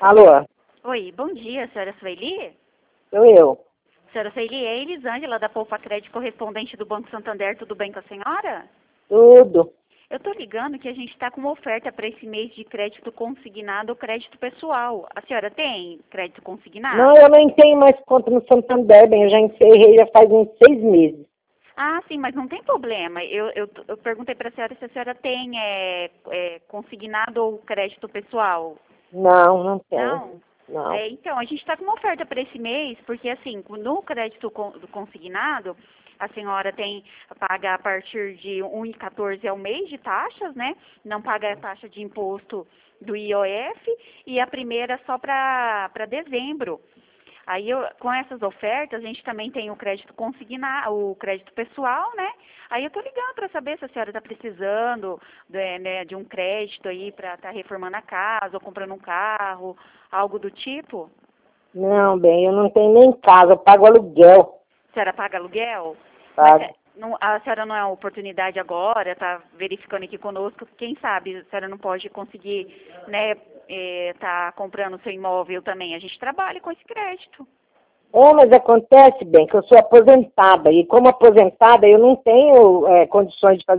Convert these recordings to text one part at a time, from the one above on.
Alô, Oi, bom dia, senhora Sueli? sou eu. Senhora Sueli, é Elisângela da Poupa Crédito, correspondente do Banco Santander, tudo bem com a senhora? Tudo. Eu tô ligando que a gente está com uma oferta para esse mês de crédito consignado ou crédito pessoal. A senhora tem crédito consignado? Não, eu nem tenho mais conta no Santander, bem, eu já encerrei já faz uns 6 meses. Ah, sim, mas não tem problema. Eu perguntei para a senhora se a senhora tem consignado ou crédito pessoal. Não, não tenho. Não? Não. Então, a gente está com uma oferta para esse mês, porque assim, no crédito do consignado, a senhora paga a partir de 1,14 ao mês de taxas, né? Não paga a taxa de imposto do IOF e a primeira só para dezembro. Aí, com essas ofertas, a gente também tem o crédito consignado, o crédito pessoal, né? Aí eu tô ligando para saber se a senhora está precisando de um crédito aí para estar reformando a casa ou comprando um carro, algo do tipo. Não, bem, eu não tenho nem casa, eu pago aluguel. A senhora paga aluguel? Mas Pago. a senhora não é uma oportunidade agora, tá verificando aqui conosco, quem sabe a senhora não pode conseguir, né, tá comprando o seu imóvel também. A gente trabalha com esse crédito. Mas acontece, bem, que eu sou aposentada, e como aposentada eu não tenho condições de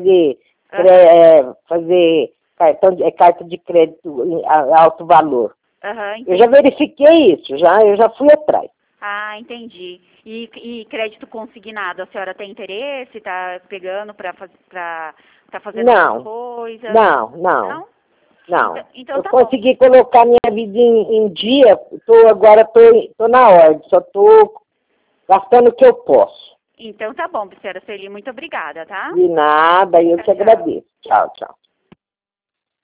fazer carta de crédito em alto valor. Aham, Eu já entendi. verifiquei isso, eu já fui atrás. Ah, entendi. E crédito consignado, a senhora tem interesse? Tá pegando tá fazendo alguma Não, coisa? não, não. Não? Não, Então eu tá bom. consegui colocar minha vida em dia, agora tô na ordem, só tô gastando o que eu posso. Então tá bom, senhora Sueli, muito obrigada, tá? De nada, eu Tchau, te tchau. agradeço. Tchau, tchau.